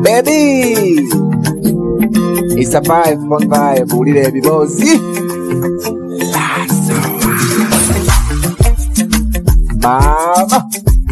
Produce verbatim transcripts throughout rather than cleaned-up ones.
Baby, it's a five on five. Ulile bibozi. Mama.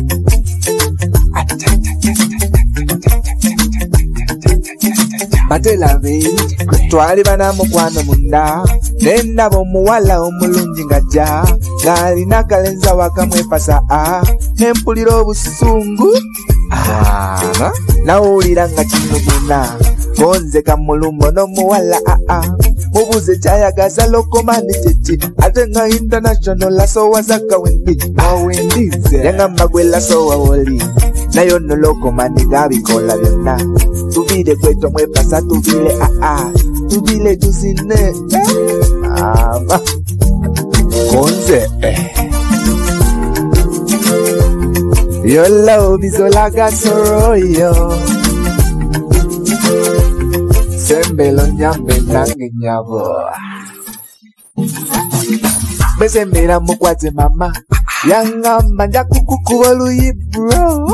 Batela baby, twali bana mukwano munda. Nenda bomuwala omulungi ngajja. Ngali nakalenza wakamwepasa a. Hempulira obusungu. Ah, nawulira nga kinuguna. Konze kamulumbo n'omuwala a a. Mubuze kyayagaza lokomani chichi. Ate nga international asowa zaka wendi. Awendize yangamba gwela sowa woli. Nayo no lokomani gabikola byonna. Tubile kweto mwepasa tubile a a. Tubile tuzine. Mama Konze eh. Your love is all I got, so yo. Sembelo nyambe nange nyabo. Besembera mukwate mama. Yangamba nja kukukuba luyi bro.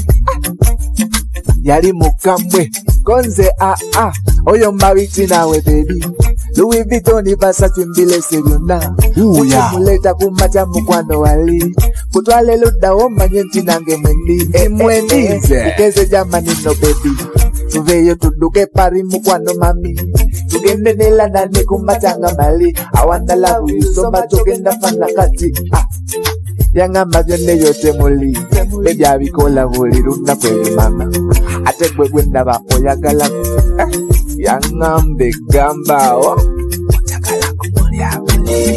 Yali mukambwe Konze a a. Oyo mabiti nawe baby. Louis Vuitton Versace mbile sebyonna. Muleta kumata mukwano wali. Kutwale luda omanye nti nange mwendi. Emwendize ukeze jamani no baby. Tuveyo tuduke pari mukwano mami. Tugende nelanda ne kumatanga mali. I wanna love you so much tugenda fana kati. Ah. Yangamba byonne yote muli. Baby abikola buli luna kweli mama. Ate gwe gwe ndaba oyagala. Yangambe gamba o. Otakala kumulya buli.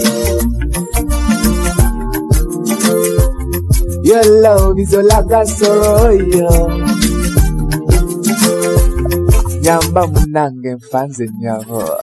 Your love is all I got, so yo. Nyamba munange mfanze nyabo.